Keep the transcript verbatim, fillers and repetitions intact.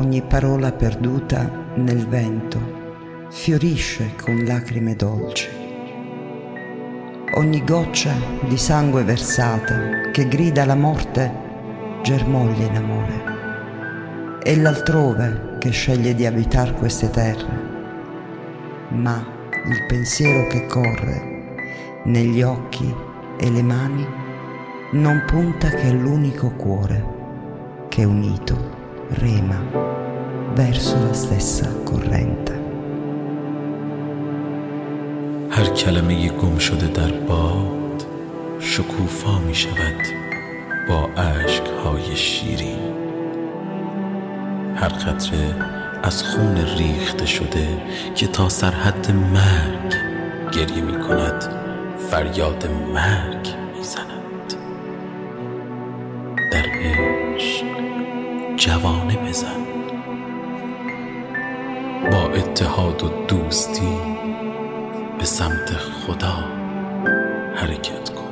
ogni parola perduta nel vento fiorisce con lacrime dolci. Ogni goccia di sangue versata che grida la morte germoglia in amore. È l'altrove che sceglie di abitar queste terre, ma il pensiero che corre negli occhi e le mani non punta che all'unico cuore che unito rema verso la stessa corrente. هر کلمه گم شده در باد شکوفا می شود با اشک‌های شیرین. هر قطره از خون ریخته شده که تا سرحد مرگ گریه می کند فریاد مرگ می زند. در عشق جوانه بزن، با اتحاد و دوستی به سمت خدا حرکت کن.